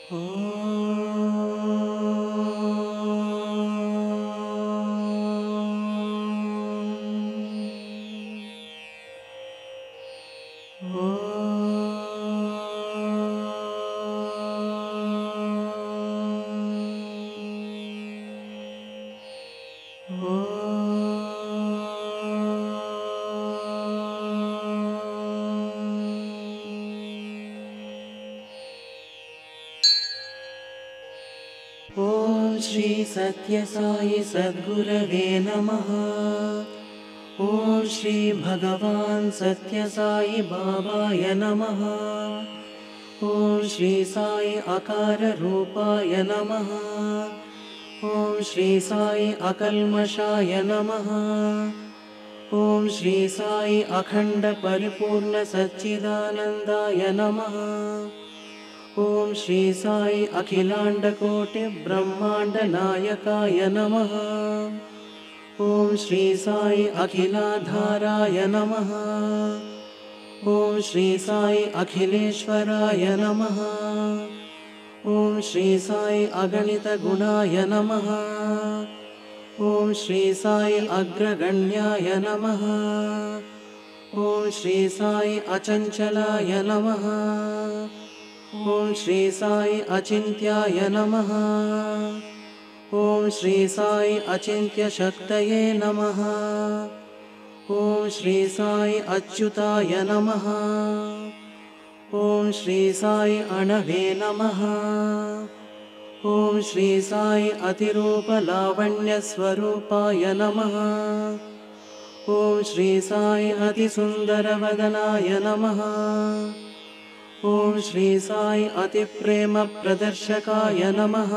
ॐ श्री सत्यसाई सद्गुरवे नमः। ॐ श्री भगवान् सत्यसाई बाबाय नमः। ॐ श्री साई अकार रूपाय नमः। ॐ श्री साई अकल्मषाय नमः। ॐ श्री साई अखण्ड परिपूर्ण सच्चिदानन्दाय नमः। ॐ श्री साई अखिलाण्डकोटि ब्रह्माण्ड नायकाय नमः। ॐ श्री साई अखिलाधाराय नमः। ॐ श्री साई अखिलेश्वराय नमः। ॐ श्री साई अगणित गुणाय नमः। ॐ श्री साई अग्रगण्याय नमः। ॐ श्री साई अचञ्चलाय नमः। ॐ श्री साई अचिन्त्याय नमः। ॐ श्री साई अचिन्त्यशक्तये नमः। ॐ श्री साई अच्युताय नमः। ॐ श्री साई अणवे नमः। ॐ श्री साई अतिरूपलावण्यस्वरूपाय नमः। ॐ श्री साई अतिसुन्दरवदनाय नमः। ॐ श्री साई अतिप्रेमप्रदर्शकाय नमः।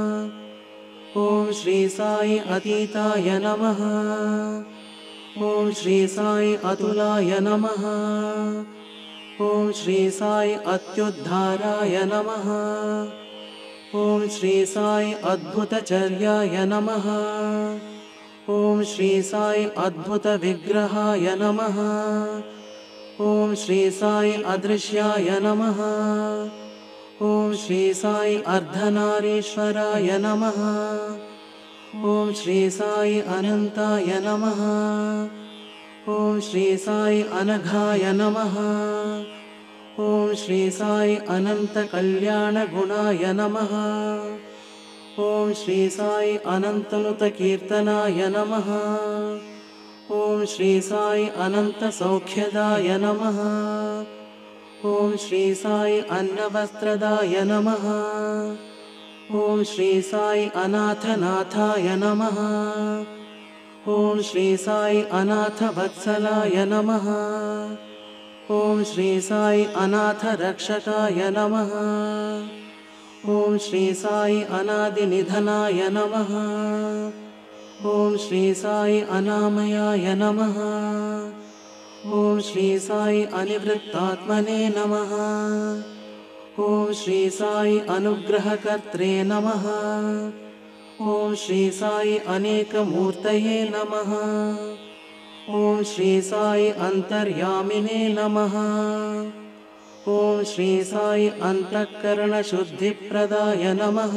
ॐ श्री साई अतीताय नमः। ॐ श्री साई अतुलाय नमः। ॐ श्री साई अत्युद्धाराय नमः। ॐ श्री साई अद्भुतचर्याय नमः। ॐ श्री साई अद्भुतविग्रहाय नमः। ॐ श्री साई अदृश्याय नमः। ॐ श्री साई अर्धनारीश्वराय नमः। ॐ श्री साई अनन्ताय नमः। ॐ श्री साई अनघाय नमः। ॐ श्री साई अनन्तकल्याणगुणाय नमः। ॐ श्री साई अनन्तनुतकीर्तनाय नमः। ॐ श्री साई अनन्तसौख्यदाय नमः। ॐ श्री साई अन्नवस्त्रदाय नमः। ॐ श्री साई अनाथनाथाय नमः। ॐ श्री साई अनाथवत्सलाय नमः। ॐ श्री साई अनाथरक्षकाय नमः। ॐ श्री साई अनादिनिधनाय नमः। ॐ श्री साई अनामयाय नमः। ॐ श्री साई अनिवृत्तात्मने नमः। ॐ श्री साई अनुग्रहकर्त्रे नमः। ॐ श्री साई अनेकमूर्तये नमः। ॐ श्री साई अन्तर्यामिने नमः। ॐ श्री साई अन्तःकरणशुद्धिप्रदाय नमः।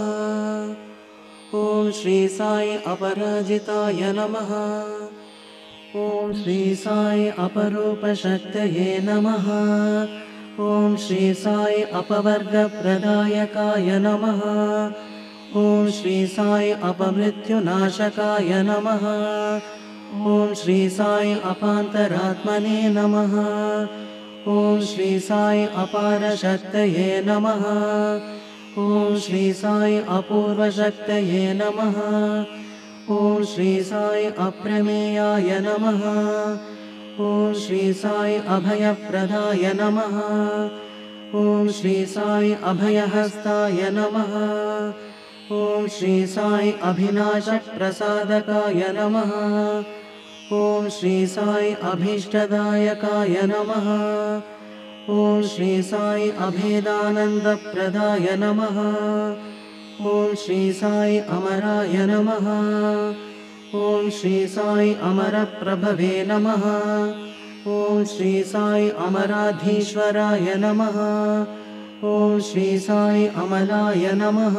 ॐ श्री साई अपराजिताय नमः। ॐ श्री साई अपरूपशक्तये नमः। ॐ श्री साई अपवर्गप्रदायकाय नमः। ॐ श्री साई अपमृत्युनाशकाय नमः। ॐ श्री साई अपान्तरात्मने नमः। ॐ श्री साई अपारशक्तये नमः। ॐ श्री साई अपूर्वशक्तये नमः। ॐ श्री साई अप्रमेयाय नमः। ॐ श्री साई अभयप्रदाय नमः। ॐ श्री साई अभयहस्ताय नमः। ॐ श्री साई अभिनाशप्रसादकाय नमः। ॐ श्री साई अभीष्टदायकाय नमः। ॐ श्री साई अभेदानन्दप्रदाय नमः। ॐ श्री साई अमराय नमः। ॐ श्री साई अमरप्रभवे नमः। ॐ श्री साई अमराधीश्वराय नमः। ॐ श्री साई अमलाय नमः।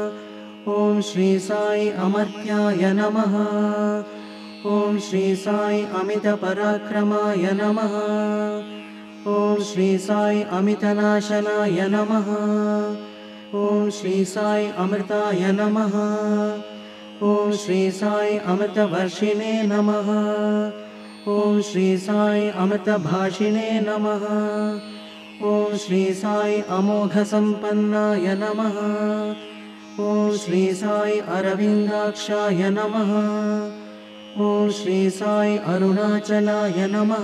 ॐ श्री साई अमर्त्याय नमः। ॐ श्री साई अमितपराक्रमाय नमः। ॐ श्री साई अमितनाशनाय नमः। ॐ श्री साई अमृताय नमः। ॐ श्री साई अमृतवर्षिणे नमः। ॐ श्री साई अमृतभाषिणे नमः। ॐ श्री साई अमोघसम्पन्नाय नमः। ॐ श्री साई अरविन्दाक्षाय नमः। ॐ श्री साई अरुणाचलाय नमः।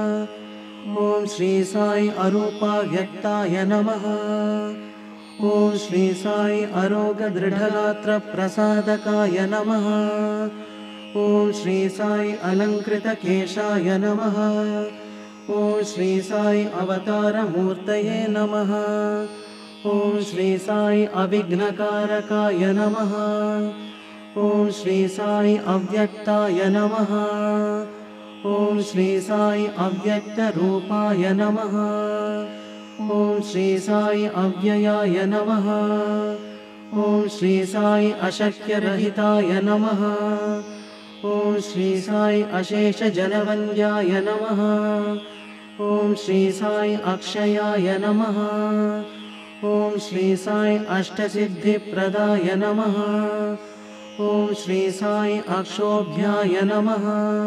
ॐ श्री साई अरूपाव्यक्ताय नमः। ॐ श्री साई अरोगदृढगात्रप्रसादकाय नमः। ॐ श्री साई अलङ्कृतकेशाय नमः। ॐ श्री साई अवतारमूर्तये नमः। ॐ श्री साई अविघ्नकारकाय नमः। ॐ श्री साई अव्यक्ताय नमः। ॐ श्री साई अव्यक्तरूपाय नमः। ॐ श्री साई अव्ययाय नमः। ॐ श्री साई अशक्यरहिताय नमः। ॐ श्री साई अशेषजनवन्द्याय नमः। ॐ श्री साई अक्षयाय नमः। ॐ श्री साई अष्टसिद्धिप्रदाय नमः। ॐ श्री साई अक्षोभ्याय नमः।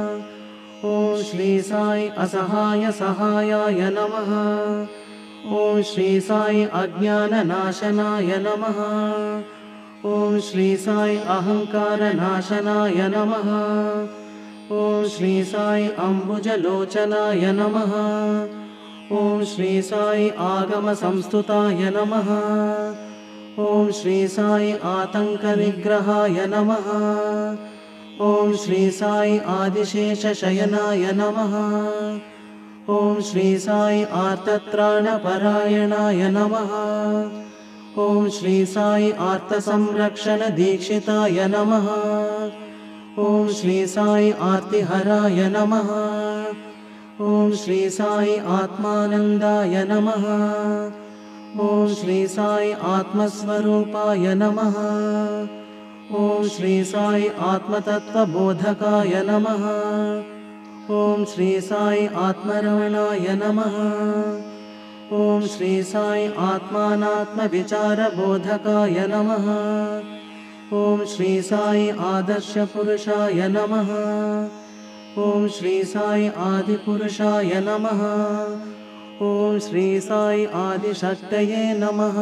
ॐ श्री साई असहायसहायाय नमः। ॐ श्री साई अज्ञाननाशनाय नमः। ॐ श्री साई अहङ्कारनाशनाय नमः। ॐ श्री साई अम्बुजलोचनाय नमः। ॐ श्री साई आगमसंस्तुताय नमः। ॐ श्री साई आतङ्कनिग्रहाय नमः। ॐ श्री साई आदिशेषशयनाय नमः। ॐ श्री साई आर्तत्राणपरायणाय नमः। ॐ श्री साई आर्तसंरक्षणदीक्षिताय नमः। ॐ श्री साई आर्तिहराय नमः। ॐ श्री साई आत्मानन्दाय नमः। ॐ श्री साई आत्मस्वरूपाय नमः। ॐ श्री साई आत्मतत्त्वबोधकाय नमः। ॐ श्री साई आत्मरमणाय नमः। ॐ श्री साई आत्मानात्मविचारबोधकाय नमः। ॐ श्री साई आदर्शपुरुषाय नमः। ॐ श्री साई आदिपुरुषाय नमः। ॐ श्री साई आदिशक्तये नमः।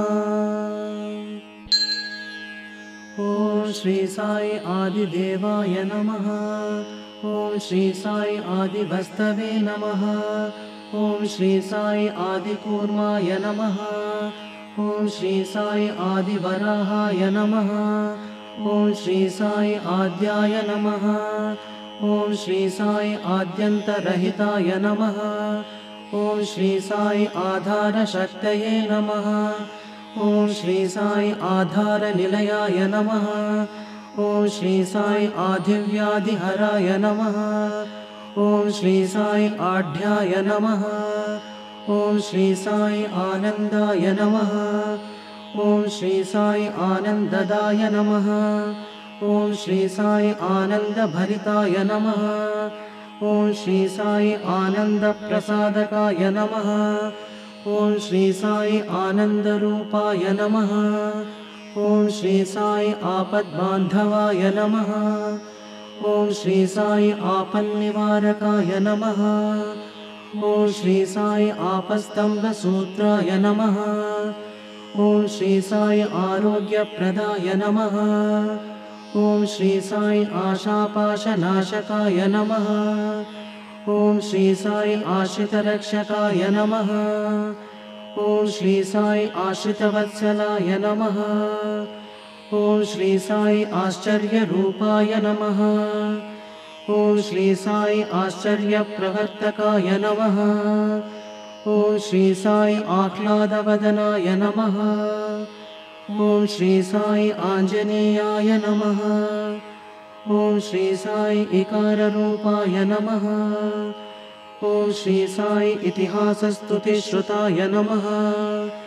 ॐ श्री साई आदिदेवाय नमः। ॐ श्री साई आदिवस्तवे नमः। ॐ श्री साई आदिकूर्माय नमः। ॐ श्री साई आदिवराहाय नमः। ॐ श्री साई आद्याय नमः। ॐ श्री साई आद्यन्तरहिताय नमः। ॐ श्री साई आधारशक्तये नमः। ॐ श्री साई आधारनिलयाय नमः। ॐ श्री साई आधिव्याधिहराय नमः। ॐ श्री साई आढ्याय नमः। ॐ श्री साई आनन्दाय नमः। ॐ श्री साई आनन्ददाय नमः। ॐ श्री साई आनन्दभरिताय नमः। ॐ श्री साई आनन्दप्रसादकाय नमः। ॐ श्री साई आनन्दरूपाय नमः। ॐ श्री साई आपद्बान्धवाय नमः। ॐ श्री साई आपन्निवारकाय नमः। ॐ श्री साई आपस्तम्भसूत्राय नमः। ॐ श्री साई आरोग्यप्रदाय नमः। ॐ श्री साई आशापाशनाशकाय नमः। ॐ श्री साई आश्रितरक्षकाय नमः। ॐ श्री साई आश्रितवत्सलाय नमः। ॐ श्री साई आश्चर्यरूपाय नमः। ॐ श्री साई आश्चर्यप्रवर्तकाय नमः। ॐ श्री साई आह्लादवदनाय नमः। ॐ श्री साई आञ्जनेयाय नमः। ॐ श्री साई इकाररूपाय नमः। ॐ श्री साई इतिहासस्तुतिश्रुताय नमः।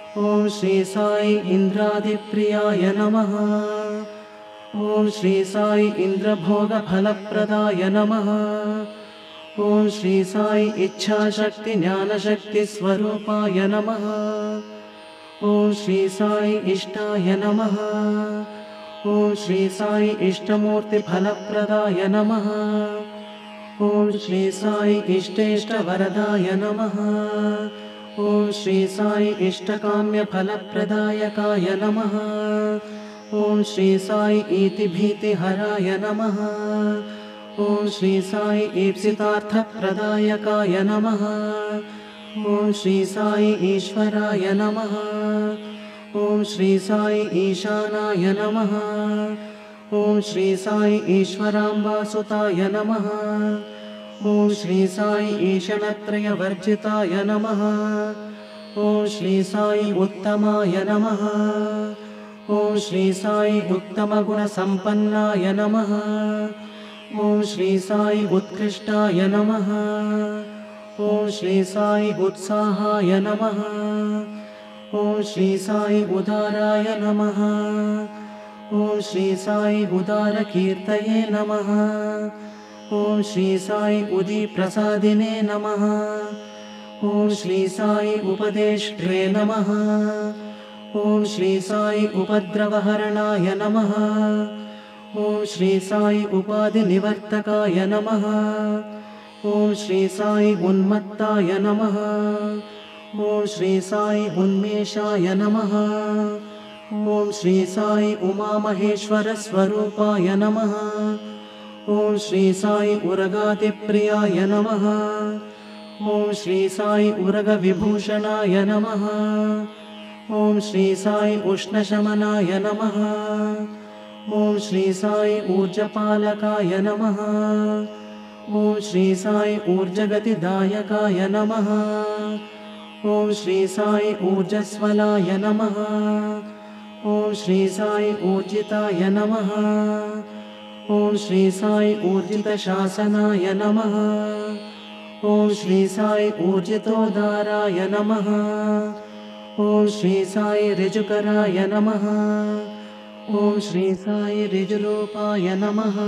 ॐ श्री साई इन्द्रादिप्रियाय नमः। ॐ श्री साई इन्द्रभोगफलप्रदाय नमः। ॐ श्री साई इच्छाशक्ति ज्ञानशक्ति स्वरूपाय नमः। ॐ श्री साई इष्टाय नमः। ॐ श्री साई इष्टमूर्तिफलप्रदाय नमः। ॐ श्री साई इष्टेष्टवरदाय नमः। ॐ श्री साई इष्टकाम्यफलप्रदायकाय नमः। ॐ श्री साई इतिभीतिहराय नमः। ॐ श्री साई ईप्सितार्थप्रदायकाय नमः। ॐ श्री साई ईश्वराय नमः। ॐ श्री साई ईशानाय नमः। ॐ श्री साई ईश्वराम्बासुताय नमः। ॐ श्री साई ईशनत्रयवर्जिताय नमः। ॐ श्री साई उत्तमाय नमः। ॐ श्री साई उत्तमगुणसम्पन्नाय नमः। ॐ श्री साई उत्कृष्टाय नमः। ॐ श्री साई उत्साहाय नमः। ॐ श्री साई उदाराय नमः। ॐ श्री साई उदारकीर्तये नमः। ॐ श्री साई उदिप्रसादिने नमः। ॐ श्री साई उपदेष्ट्रे नमः। ॐ श्री साई उपद्रवहरणाय नमः। ॐ श्री साई उपाधिनिवर्तकाय नमः। ॐ श्री साई उन्मत्ताय नमः। ॐ श्री साई उन्मेषाय नमः। ॐ श्री साई उमामहेश्वरस्वरूपाय नमः। ॐ श्री साई उरगादिप्रियाय नमः। ॐ श्री साई उरगविभूषणाय नमः। ॐ श्री साई उष्णशमनाय नमः। ॐ श्री साई ऊर्जपालकाय नमः। ॐ श्री साई ऊर्जगतिदायकाय नमः। ॐ श्री साई ऊर्जस्वलाय नमः। ॐ श्री साई ऊर्जिताय नमः। ॐ श्री साई ऊर्जितशासनाय नमः। ॐ श्री साई ऊर्जितोदाराय नमः। ॐ श्री साई ऋजुकराय नमः। ॐ श्री साई ऋजुरूपाय नमः।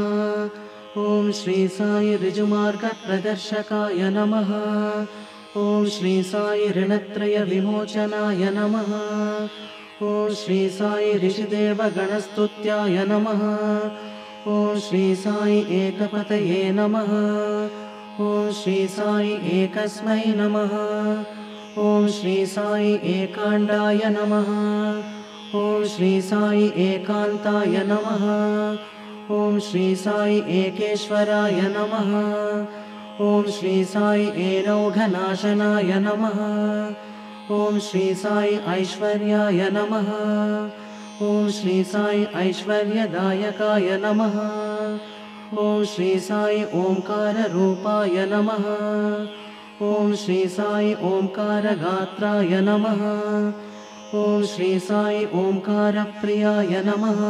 ॐ श्री साई ऋजुमार्गप्रदर्शकाय नमः। ॐ श्री साई ऋणत्रयविमोचनाय नमः। ॐ श्री साई ऋषिदेवगणस्तुत्याय नमः। ॐ श्री साई एकपतये नमः। ॐ श्री साई एकस्मै नमः। ॐ श्री साई एकाण्डाय नमः। ॐ श्री साई एकान्ताय नमः। ॐ श्री साई एकेश्वराय नमः। ॐ श्री साई एनौघनाशनाय नमः। ॐ श्री साई ऐश्वर्याय नमः। ॐ श्री साई ऐश्वर्यदायकाय नमः। ॐ श्री साई ओंकाररूपाय नमः। ॐ श्री साई ओंकारगात्राय नमः। ॐ श्री साई ओंकारप्रियाय नमः।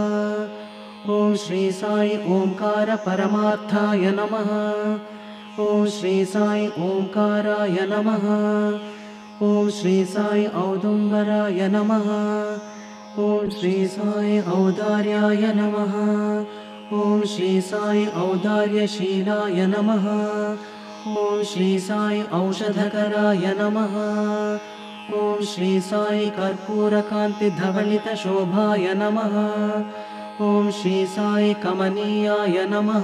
ॐ श्री साई ओंकारपरमार्थाय नमः। ॐ श्री साई ओंकाराय नमः। ॐ श्री साई औदुम्बराय नमः। ॐ श्री साई औदार्याय नमः। ॐ श्री साई औदार्यशीलाय नमः। ॐ श्री साई औषधकराय नमः। ॐ श्री साई कर्पूरकान्तिधवलितशोभाय नमः। ॐ श्री साई कमनीयाय नमः।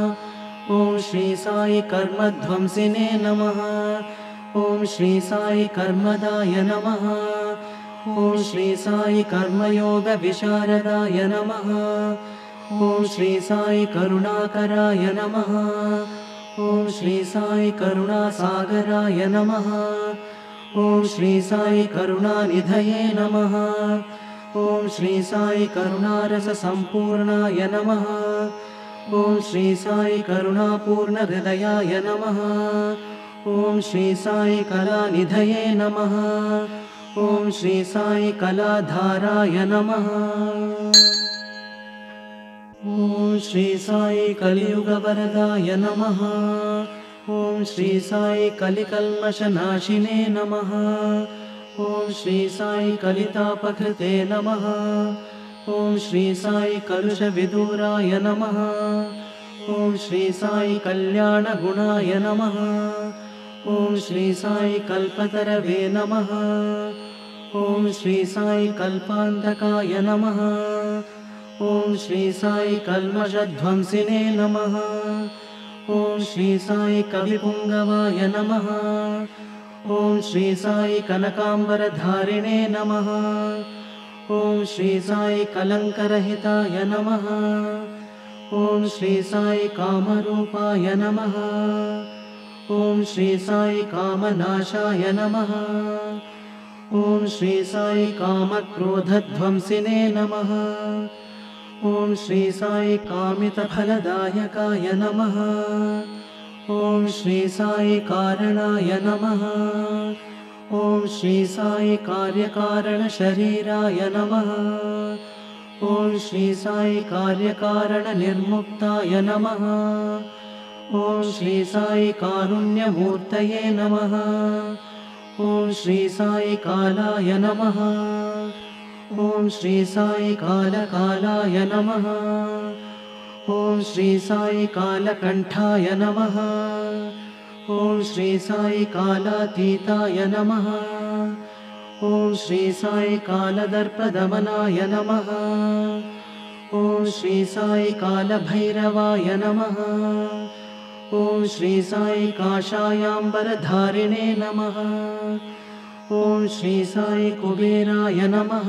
ॐ श्री साई कर्मध्वंसिने नमः। ॐ श्री साई कर्मदाय नमः। ॐ श्री साई कर्मयोगविशारदाय नमः। ॐ श्री साई करुणाकराय नमः। ॐ श्री साई करुणासागराय नमः। ॐ श्री साई करुणानिधये नमः। ॐ श्री साई करुणारससम्पूर्णाय नमः। ॐ श्री साई करुणापूर्णहृदयाय नमः। ॐ श्री साई कलानिधये नमः। ॐ श्री साई कलाधाराय नमः। ॐ श्री साई कलियुगवरदाय नमः। ॐ श्री साई कलिकल्मषनाशिने नमः। ॐ श्री साई कलितापकृते नमः। ॐ श्री साई कलुषविदूराय नमः। ॐ श्री साई कल्याणगुणाय नमः। ॐ श्री साई कल्पतरवे नमः। ॐ श्री साई कल्पान्तकाय नमः। ॐ श्री साई कल्मषध्वंसिने नमः। ॐ श्री साई कविपुङ्गवाय नमः। ॐ श्री साई कनकाम्बरधारिणे नमः। ॐ श्री साई कलङ्करहिताय नमः। ॐ श्री साई कामरूपाय नमः। ॐ श्री साई कामनाशाय नमः। ॐ श्री साई कामक्रोधध्वंसिने नमः। ॐ श्री साई कामितफलदायकाय नमः। ॐ श्री साई कारणाय नमः। ॐ श्री साई कार्यकारणशरीराय नमः। ॐ श्री साई कार्यकारणनिर्मुक्ताय नमः। ॐ श्री साई कारुण्यमूर्तये नमः। ॐ श्री साई कालाय नमः। ॐ श्री साई कालकालाय नमः। ॐ श्री साई कालकण्ठाय नमः। ॐ श्री साई कालातीताय नमः। ॐ श्री साई कालदर्पदमनाय नमः। ॐ श्री साई कालभैरवाय नमः। ॐ श्री साई काषायाम्बरधारिणे नमः। ॐ श्री साई कुबेराय नमः।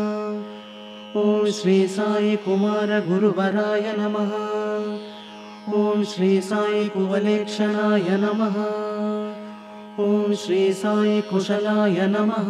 ॐ श्री साई कुमारगुरुवराय नमः। ॐ श्री साई कुवलेक्षणाय नमः। ॐ श्री साई कुशलाय नमः।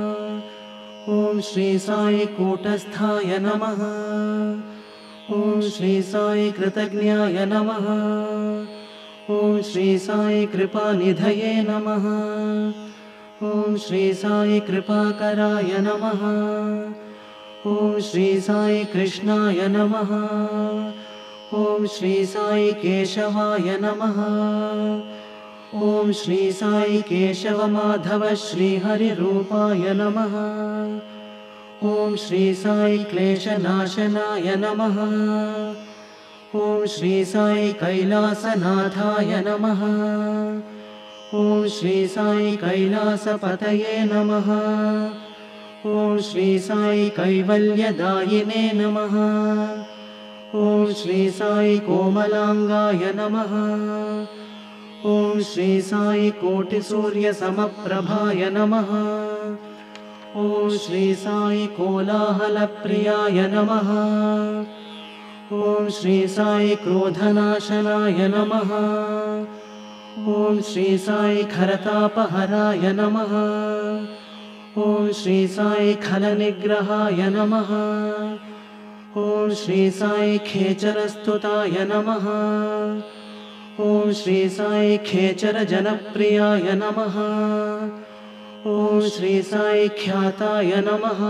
ॐ श्री साई कूटस्थाय नमः। ॐ श्री साई कृतज्ञाय नमः। ॐ श्री साई कृपानिधये नमः। ॐ श्री साई कृपाकराय नमः। ॐ श्री साई कृष्णाय नमः। ॐ श्री साई केशवाय नमः। ॐ श्री साई केशवमाधव श्रीहरिरूपाय नमः। ॐ श्री साई क्लेशनाशनाय नमः। ॐ श्री साई कैलासनाथाय नमः। ॐ श्री साई कैलासपतये नमः। ॐ श्री साई कैवल्यदायिने नमः। ॐ श्री साई कोमलांगाय नमः। ॐ श्री साई कोटिसूर्यसमप्रभाय नमः। ॐ श्री साई कोलाहलप्रियाय नमः। ॐ श्री साई क्रोधनाशनाय नमः। ॐ श्री साई खरतापहराय नमः। ॐ श्री साई खलनिग्रहाय नमः। ॐ श्री साई खेचरस्तुताय नमः। ॐ श्री साई खेचरजनप्रियाय नमः। ॐ श्री साई ख्याताय नमः।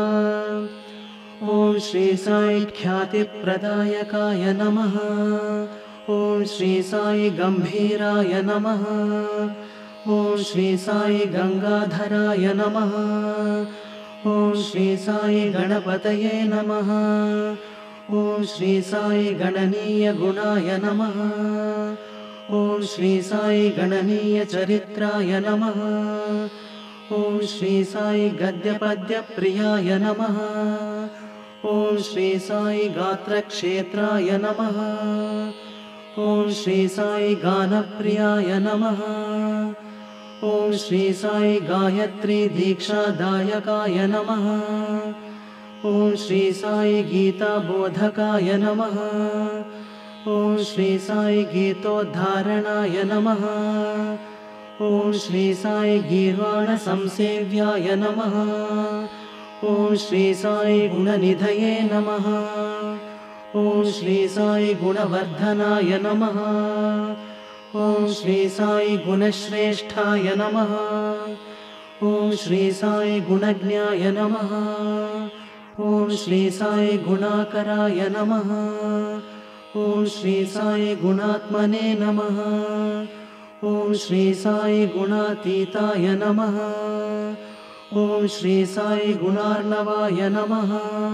ॐ श्री साई ख्यातिप्रदायकाय नमः। ॐ श्री साई गम्भीराय नमः। ॐ श्री साई गंगाधराय नमः। ॐ श्री साई गणपतये नमः। ॐ श्री साई गणनीयगुणाय नमः। ॐ श्री साई गणनीयचरित्राय नमः। ॐ श्री साई गद्यपद्यप्रियाय नमः। ॐ श्री साई गात्रक्षेत्राय नमः। ॐ श्री साई गानप्रियाय नमः। ॐ श्री साई गायत्री दीक्षादायकाय नमः। ॐ श्री साई गीताबोधकाय नमः। ॐ श्री साई गीतोद्धारणाय नमः। ॐ श्री साई गीर्वाणसंसेव्याय नमः। ॐ श्री साई गुणनिधये नमः। ॐ श्री साई गुणवर्धनाय नमः। ॐ श्री साई गुणश्रेष्ठाय नमः। ॐ श्री साई गुणज्ञाय नमः। ॐ श्री साई गुणाकराय नमः। ॐ श्री साई गुणात्मने नमः। ॐ श्री साई गुणातीताय नमः। ॐ श्री साई गुणार्णवाय नमः।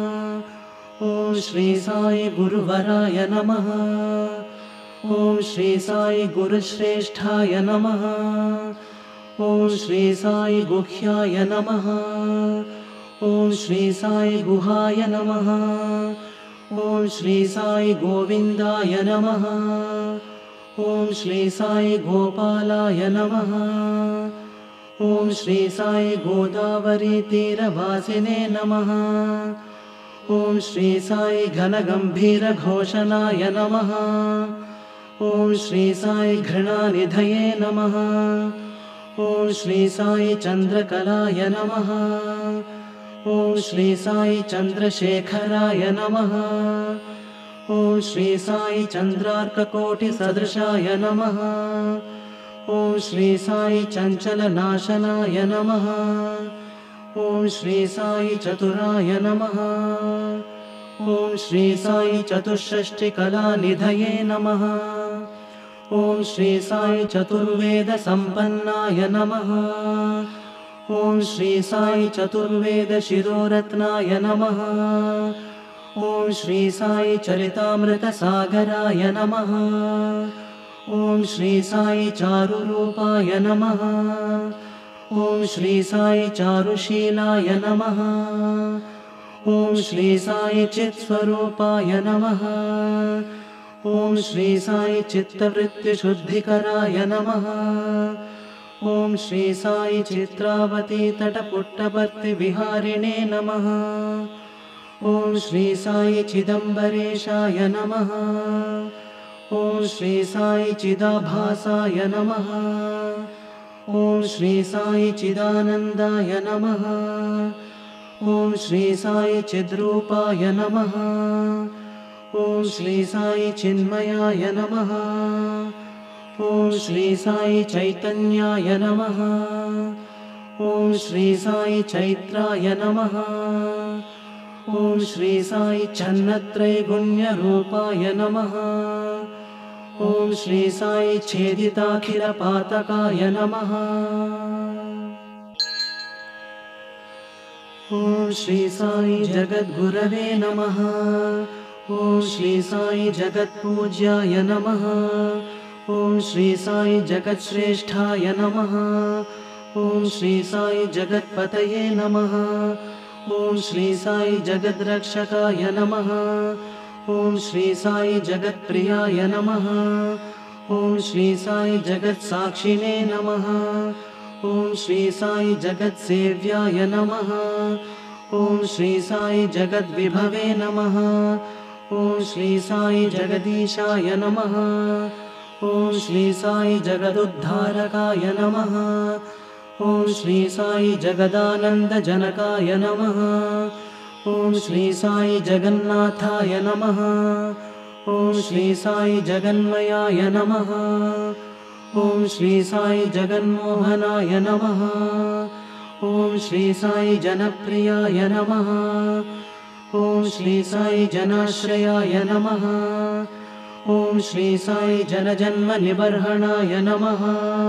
ॐ श्री साई गुरुवराय नमः। ॐ श्री साई गुरुश्रेष्ठाय नमः। ॐ श्री साई गुह्याय नमः। ॐ श्री साई गुहाय नमः। ॐ श्री साई गोविन्दाय नमः। ॐ श्री साई गोपालाय नमः। ॐ श्री साई गोदावरी तीरवासिने नमः। ॐ श्री साई घनगम्भीरघोषणाय नमः। ॐ श्री साई घृणानिधये नमः। ॐ श्री साई चन्द्रकलाय नमः। ॐ श्री साई चन्द्रशेखराय नमः। ॐ श्री साई चन्द्रार्ककोटिसदृशाय नमः। ॐ श्री साई चञ्चलनाशनाय नमः। ॐ श्री साई चतुराय नमः। ॐ श्री साई चतुष्षष्टिकलानिधये नमः। ॐ श्री साई चतुर्वेदसम्पन्नाय नमः। ॐ श्री साई चतुर्वेदशिरोरत्नाय नमः। ॐ श्री साई चरितामृतसागराय नमः। ॐ श्री साई चारुरूपाय नमः। ॐ श्री साई चारुशीलाय नमः। ॐ श्री साई चित्स्वरूपाय नमः। ॐ श्री साई चित्तवृत्तिशुद्धिकराय नमः। ॐ श्री साई चित्रावती तटपुट्टवर्तिविहारिणे नमः। ॐ श्री साई चिदम्बरेशाय नमः। ॐ श्री साई चिदाभासाय नमः। ॐ श्री साई चिदानन्दाय नमः। ॐ श्री साई चिद्रूपाय नमः। ॐ श्री साई चिन्मयाय नमः। ॐ श्री साई चैतन्याय नमः। ॐ श्री साई चैत्राय नमः। ॐ श्री साई छन्नत्रैगुण्यरूपाय नमः। ॐ श्री साई छेदिताखिलपातकाय नमः। ॐ श्री साई जगद्गुरवे नमः। ॐ श्री साई जगत्पूज्याय नमः। ॐ श्री साई जगत्श्रेष्ठाय नमः। ॐ श्री साई जगत्पतये नमः। ॐ श्री साई जगद्रक्षकाय नमः। ॐ श्री साई जगत्प्रियाय नमः। ॐ श्री साई जगत्साक्षिणे नमः। ॐ श्री साई जगत्सेव्याय नमः। ॐ श्री साई जगद्विभवे नमः। ॐ श्री साई जगदीशाय नमः। ॐ श्री साई जगदुद्धारकाय नमः। ॐ श्री साई जगदानन्दजनकाय नमः। ॐ श्री साई जगन्नाथाय नमः। ॐ श्री साई जगन्मयाय नमः। ॐ श्री साई जगन्मोहनाय नमः। ॐ श्री साई जनप्रियाय नमः। ॐ श्री साई जनाश्रयाय नमः। ॐ श्री साई जनजन्मनिबर्हणाय नमः।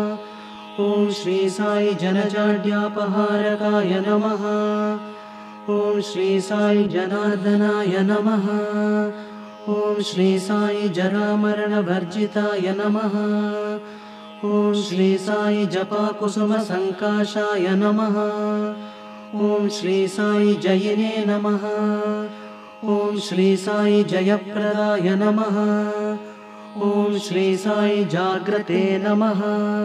ॐ श्री साई जनजाड्यापहारकाय नमः। ॐ श्री साई जनार्दनाय नमः। ॐ श्री साई जरामरणवर्जिताय नमः। ॐ श्री साई जपाकुसुमसङ्काशाय नमः। ॐ श्री साई जयिने नमः। ॐ श्री साई जयप्रदाय नमः। ॐ श्री साई जाग्रते नमः।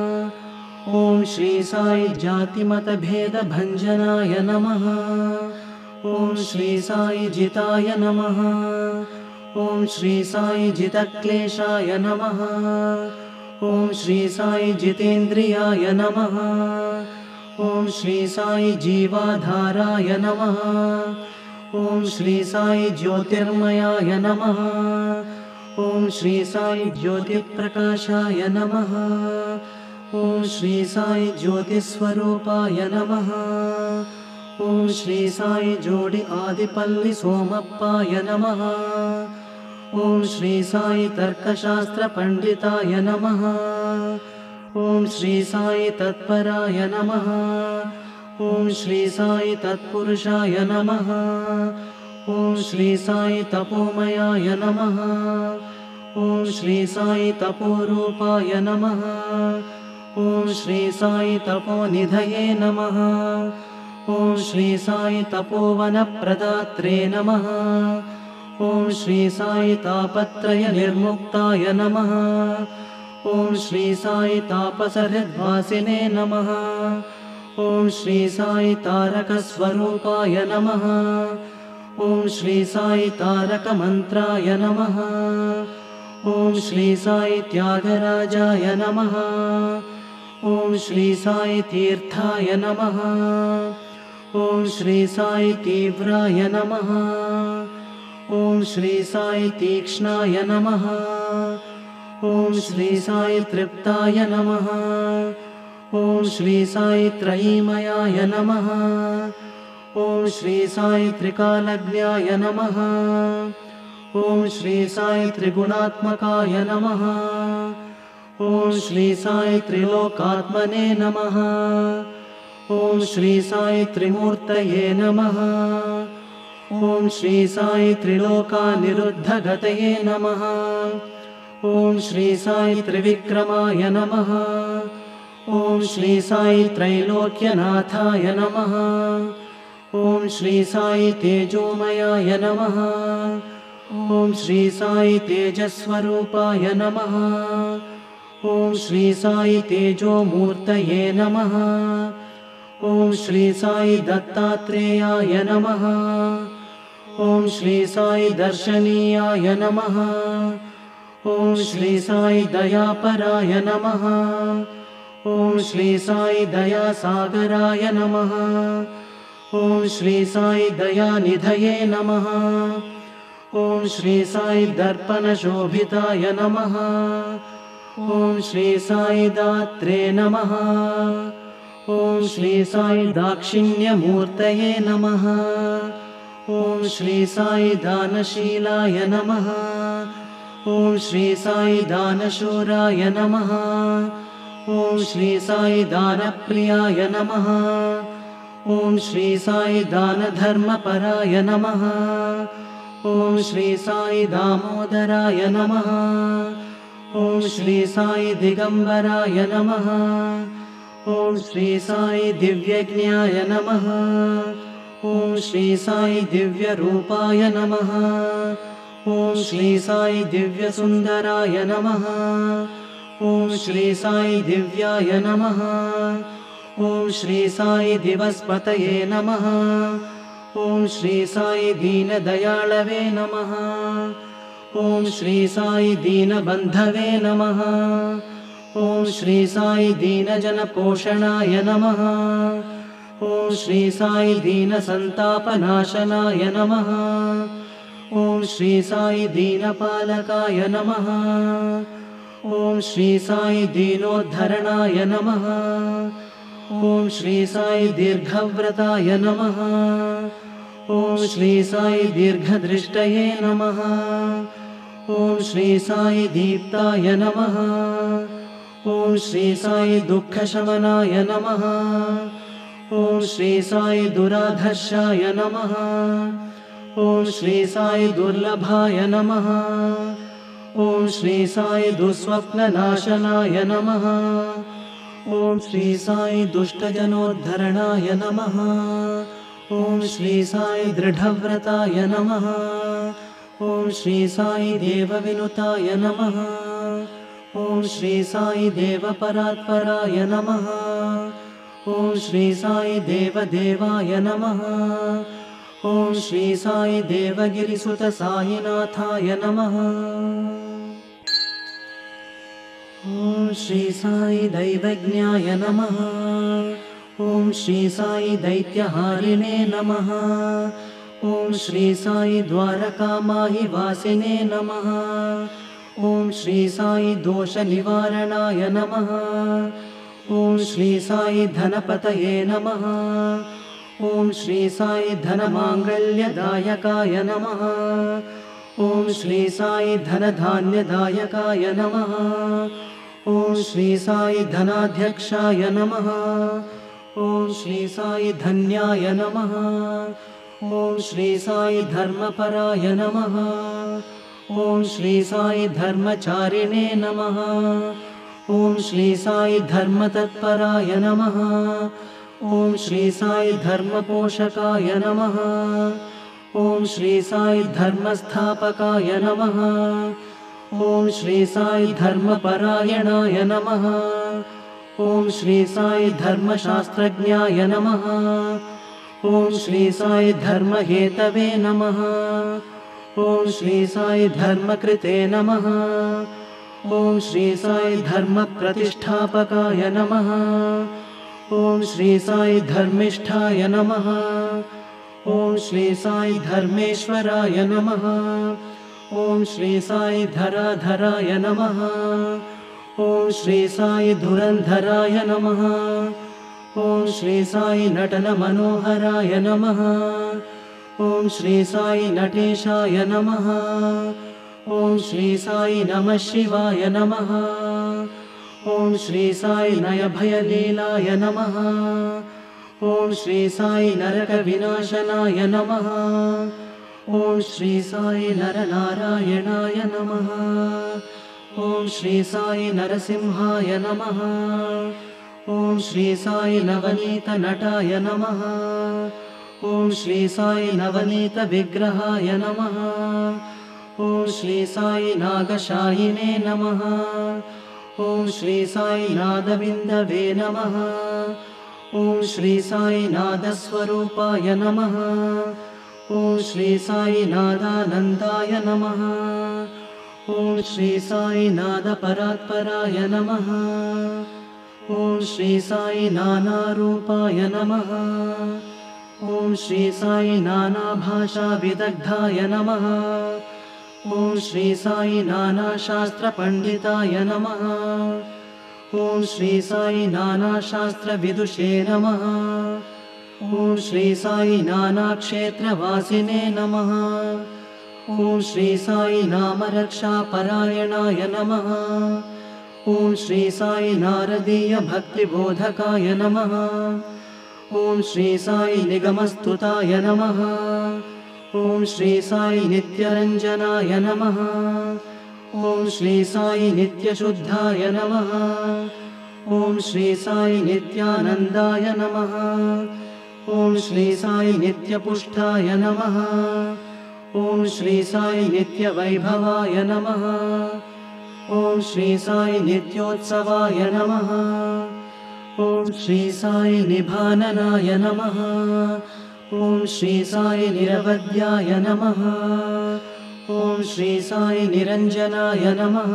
ॐ श्री साई जातिमतभेदभञ्जनाय नमः। ॐ श्री साई जिताय नमः। ॐ श्री साई जितक्लेशाय नमः। ॐ श्री साई जितेन्द्रियाय नमः। ॐ श्री साई जीवाधाराय नमः। ॐ श्री साई ज्योतिर्मयाय नमः। ॐ श्री साई ज्योतिप्रकाशाय नमः। ॐ श्री साई ज्योतिस्वरूपाय नमः। ॐ श्री साई जोडि आदिपल्लि सोमप्पाय नमः। ॐ श्री साई तर्कशास्त्रपण्डिताय नमः। ॐ श्री साई तत्पराय नमः। ॐ श्री साई तत्पुरुषाय नमः। ॐ श्री साई तपोमयाय नमः। ॐ श्री साई तपोरूपाय नमः। ॐ श्री साई तपोनिधये नमः। ॐ श्री साई तपोवनप्रदात्रे नमः। ॐ श्री साई तापत्रयनिर्मुक्ताय नमः। ॐ श्री साई तापसहृद्वासिने नमः। ॐ श्री साई तारकस्वरूपाय नमः। ॐ श्री साई तारकमन्त्राय नमः। ॐ श्री साई त्यागराजाय नमः। ॐ श्री साई तीर्थाय नमः। ॐ श्री साई तीव्राय नमः। ॐ श्री साई तीक्ष्णाय नमः। ॐ श्री साई तृप्ताय नमः। ॐ श्री साई त्रयीमयाय नमः। ॐ श्री साई त्रिकालज्ञाय नमः। ॐ श्री साई त्रिगुणात्मकाय नमः। ॐ श्री साई त्रिलोकात्मने नमः। ॐ श्री साई त्रिमूर्तये नमः। ॐ श्री साई त्रिलोकानिरुद्धगतये नमः। ॐ श्री साई त्रिविक्रमाय नमः। ॐ श्री साई त्रैलोक्यनाथाय नमः। ॐ श्री साई तेजोमयाय नमः। ॐ श्री साई तेजस्वरूपाय नमः। ॐ श्री साई तेजोमूर्तये नमः। ॐ श्री साई दत्तात्रेयाय नमः। ॐ श्री साई दर्शनीयाय नमः। ॐ श्री साई दयापराय नमः। ॐ श्री साई दयासागराय नमः। ॐ श्री साई दयानिधये नमः। ॐ श्री साई दर्पणशोभिताय नमः। ॐ श्री साई दात्रे नमः। ॐ श्री साई दाक्षिण्यमूर्तये नमः। ॐ श्री साई दानशीलाय नमः। ॐ श्री साई दानशूराय नमः। ॐ श्री साई दानप्रियाय नमः। ॐ श्री साई दानधर्मपराय नमः। ॐ श्री साई दामोदराय नमः। ॐ श्री साई दिगम्बराय नमः। ॐ श्री साई दिव्यज्ञाय नमः। ॐ श्री साई दिव्यरूपाय नमः। ॐ श्री साई दिव्यसुन्दराय नमः। ॐ श्री साई दिव्याय नमः। ॐ श्री साई दिवस्पतये नमः। ॐ श्री साई दीनदयाळवे नमः। ॐ श्री साई दीनबन्धवे नमः। ॐ श्री साई दीनजनपोषणाय नमः। ॐ श्री साई दीनसन्तापनाशनाय नमः। ॐ श्री साई दीनपालकाय नमः। ॐ श्री साई दीनोद्धरणाय नमः। ॐ श्री साई दीर्घव्रताय नमः। ॐ श्री साई दीर्घदृष्टये नमः। ॐ श्री साई दीप्ताय नमः। ॐ श्री साई दुःखशमनाय नमः। ॐ श्री साई दुराधर्षाय नमः। ॐ श्री साई दुर्लभाय नमः। ॐ श्री साई दुःस्वप्ननाशनाय नमः। ॐ श्री साई दुष्टजनोद्धरणाय नमः। ॐ श्री साई दृढव्रताय नमः। ॐ श्री साई देवविनुताय नमः। ॐ श्री साई देवपरात्पराय नमः। ॐ श्री साई देवदेवाय नमः। ॐ श्री साई देवगिरिसुत साईनाथाय नमः। ॐ श्री साई दैवज्ञाय नमः। ॐ श्री साई दैत्यहारिणे नमः। ॐ श्री साई द्वारकामाहिवासिने नमः। ॐ श्री साई दोषनिवारणाय नमः। ॐ श्री साई धनपतये नमः। ॐ श्री साई धनमाङ्गल्यदायकाय नमः। ॐ श्री साई धनधान्यदायकाय नमः। ॐ श्री साई धनाध्यक्षाय नमः। ॐ श्री साई धन्याय नमः। ॐ श्री साई धर्मपराय नमः। ॐ श्री साई धर्मचारिणे नमः। ॐ श्री साई धर्मतत्पराय नमः। ॐ श्री साई धर्मपोषकाय नमः। ॐ श्री साई धर्मस्थापकाय नमः। ॐ श्री साई धर्मपरायणाय नमः। ॐ श्री साई धर्मशास्त्रज्ञाय नमः। ॐ श्री साई धर्महेतवे नमः। ॐ श्री साई धर्मकृते नमः। ॐ श्री साई धर्मप्रतिष्ठापकाय नमः। ॐ श्री साई धर्मिष्ठाय नमः। ॐ श्री साई धर्मेश्वराय नमः। ॐ श्री साई धराधराय नमः। ॐ श्री साई धुरन्धराय नमः। ॐ श्री साई नटनमनोहराय नमः। ॐ श्री साई नटेशाय नमः। ॐ श्री साई नमः शिवाय नमः। ॐ श्री साई नयभयलीलाय नमः। ॐ श्री साई नरकविनाशनाय नमः। ॐ श्री साई नरनारायणाय नमः। ॐ श्री साई नरसिंहाय नमः। ॐ श्री साई नवनीतनटाय नमः। ॐ श्री साई नवनीतविग्रहाय नमः। ॐ श्री साई नागशायिने नमः। ॐ श्री साई नादबिन्दवे नमः। ॐ श्री साई नादस्वरूपाय नमः। ॐ श्री साई नादानन्दाय नमः। ॐ श्री साई नादपरात्पराय नमः। ॐ श्री साई नानारूपाय नमः। ॐ श्री साई नानाभाषाविदग्धाय नमः। ॐ श्री साई नानाशास्त्रपण्डिताय नमः। ॐ श्री साई नानाशास्त्रविदुषे नमः। ॐ श्री साई नानाक्षेत्रवासिने नमः। ॐ श्री साई नामरक्षापरायणाय नमः। ॐ श्री साई नारदीयभक्तिबोधकाय नमः। ॐ श्री साई निगमस्तुताय नमः। ॐ श्री साई नित्यरञ्जनाय नमः। ॐ श्री साई नित्यशुद्धाय नमः। ॐ श्री साई नित्यानन्दाय नमः। ॐ श्री साई नित्यपुष्टाय नमः। ॐ श्री साई नित्यवैभवाय नमः। ॐ श्री साई नित्योत्सवाय नमः। ॐ श्री साई निभाननाय नमः। ॐ श्री साई निरवध्याय नमः। ॐ श्री साई निरञ्जनाय नमः।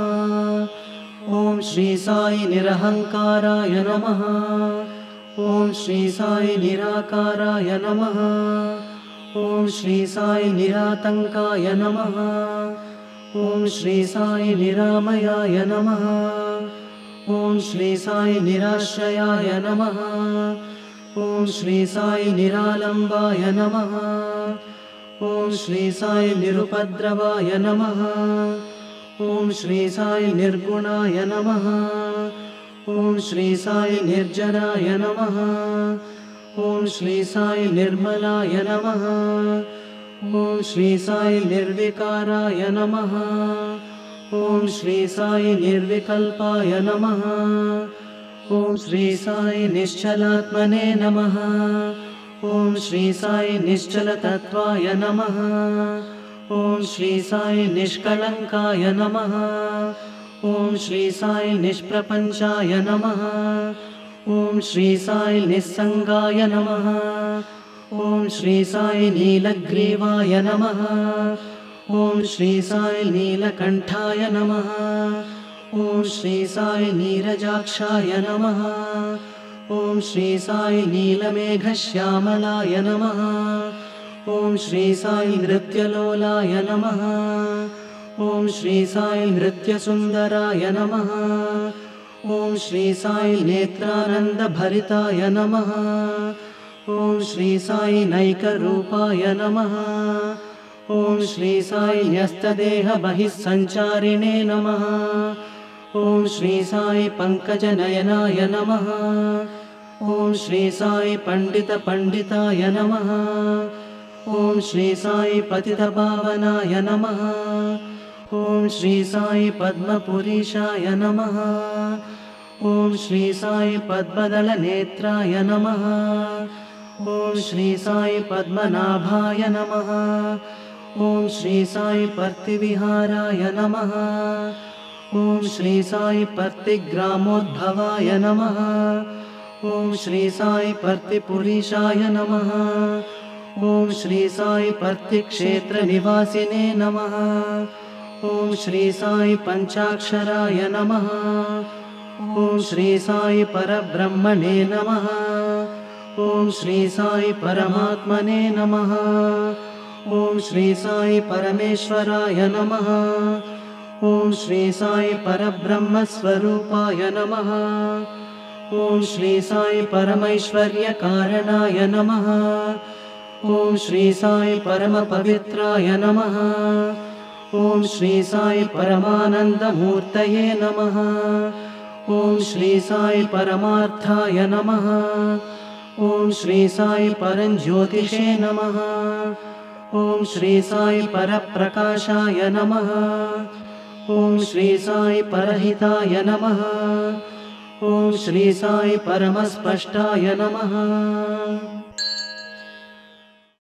ॐ श्री साई निरहङ्काराय नमः। ॐ श्री साई निराकाराय नमः। ॐ श्री साई निरातङ्काय नमः। ॐ श्री साई निरामयाय नमः। ॐ श्री साई निराश्रयाय नमः। ॐ श्री साई निरालम्बाय नमः। ॐ श्री साई निरुपद्रवाय नमः। ॐ श्री साई निर्गुणाय नमः। ॐ श्री साई निर्जनाय नमः। ॐ श्री साई निर्मलाय नमः। ॐ श्री साई निर्विकाराय नमः। ॐ श्री साई निर्विकल्पाय नमः। ॐ श्री साई निश्चलात्मने नमः। ॐ श्री साई निश्चलतत्त्वाय नमः। ॐ श्री साई निष्कलङ्काय नमः। ॐ श्री साई निष्प्रपञ्चाय नमः। ॐ श्री साई निस्सङ्गाय नमः। ॐ श्री साई नीलग्रीवाय नमः। ॐ श्री साई नीलकण्ठाय नमः। ॐ श्री साई नीरजाक्षाय नमः। ॐ श्री साई नीलमेघश्यामलाय नमः। ॐ श्री साई नृत्यलोलाय नमः। ॐ श्री साई नृत्यसुन्दराय नमः। ॐ श्री साई नेत्रानन्दभरिताय नमः। ॐ श्री साई नैकरूपाय नमः। ॐ श्री साई न्यस्तदेहबहिःसञ्चारिणे नमः। ॐ श्री साई पङ्कजनयनाय नमः। ॐ श्री साई पंडित पंडिताय नमः। ॐ श्री साई पतित पावनाय नमः। ॐ श्री साई पद्मपुरीशाय नमः। ॐ श्री साई पद्मदल नेत्राय नमः। ॐ श्री साई पद्मनाभाय नमः। ॐ श्री साई पर्तिविहाराय नमः। ॐ श्री साई पर्तिग्रामोद्भवाय नमः। ॐ श्री साई पर्तिपुरीशाय नमः। ॐ श्री साई पर्तिक्षेत्रनिवासिने नमः। ॐ श्री साई पञ्चाक्षराय नमः। ॐ श्री साई परब्रह्मणे नमः। ॐ श्री साई परमात्मने नमः। ॐ श्री साई परमेश्वराय नमः। ॐ श्री साई परब्रह्मस्वरूपाय नमः। ॐ श्री साई परमैश्वर्यकारणाय नमः। ॐ श्री साई परमपवित्राय नमः। ॐ श्री साई परमानन्दमूर्तये नमः। ॐ श्री साई परमार्थाय नमः। ॐ श्री साई परञ्ज्योतिषे नमः। ॐ श्री साई परप्रकाशाय नमः। ॐ श्री साई परहिताय नमः। ॐ श्री साई परमस्पष्टाय नमः।